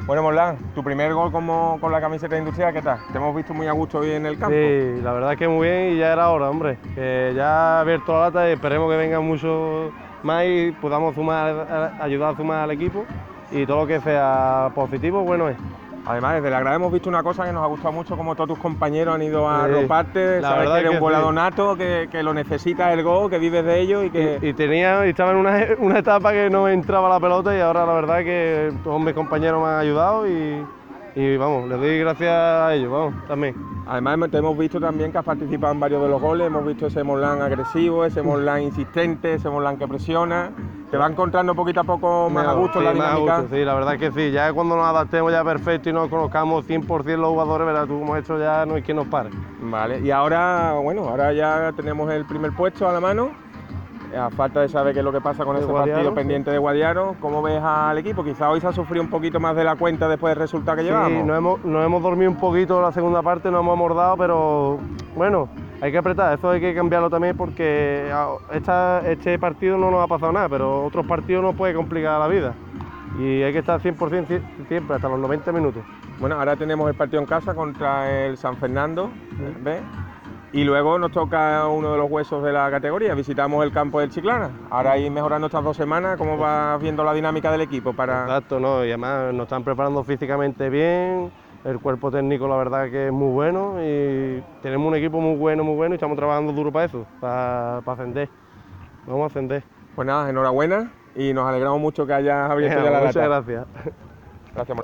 Bueno, Morlán, tu primer gol con la camiseta industrial, ¿qué tal? Te hemos visto muy a gusto hoy en el campo. Sí, la verdad es que muy bien y ya era hora, hombre. Que ya ha abierto la lata y esperemos que vengan muchos más y podamos ayudar a sumar al equipo y todo lo que sea positivo, bueno es. Además, desde la grada hemos visto una cosa que nos ha gustado mucho, como todos tus compañeros han ido a Sí, arroparte, la sabes verdad que eres que un goleador sí. nato, que lo necesitas el gol, que vives de ello y que... Estaba en una etapa que no entraba la pelota y ahora la verdad que todos mis compañeros me han ayudado y vamos, les doy gracias a ellos, vamos, también. Además, te hemos visto también que has participado en varios de los goles, hemos visto ese Morlán agresivo, ese Morlán insistente, ese Morlán que presiona. ¿Te va encontrando poquito a poco más a gusto en la dinámica? Más a gusto, sí, la verdad que sí, ya cuando nos adaptemos ya perfecto y nos conozcamos 100% los jugadores, verás tú como esto ya no hay quien nos pare. Vale, y ahora, bueno, ahora ya tenemos el primer puesto a la mano. A falta de saber qué es lo que pasa con ese partido pendiente de Guadiaro, ¿cómo ves al equipo? Quizá hoy se ha sufrido un poquito más de la cuenta después del resultado que llevamos. Sí, nos hemos dormido un poquito la segunda parte, nos hemos amordado, pero bueno, hay que apretar, eso hay que cambiarlo también porque este partido no nos ha pasado nada, pero otros partidos nos puede complicar la vida y hay que estar 100% siempre, hasta los 90 minutos. Bueno, ahora tenemos el partido en casa contra el San Fernando, ¿ves? Y luego nos toca uno de los huesos de la categoría, visitamos el campo del Chiclana. Ahora ir mejorando estas 2 semanas, ¿cómo vas viendo la dinámica del equipo? Exacto, ¿no? Y además nos están preparando físicamente bien, el cuerpo técnico la verdad que es muy bueno y tenemos un equipo muy bueno y estamos trabajando duro para eso, para ascender. Vamos a ascender. Pues nada, enhorabuena y nos alegramos mucho que hayas abierto ya la lata. Muchas gracias. Gracias.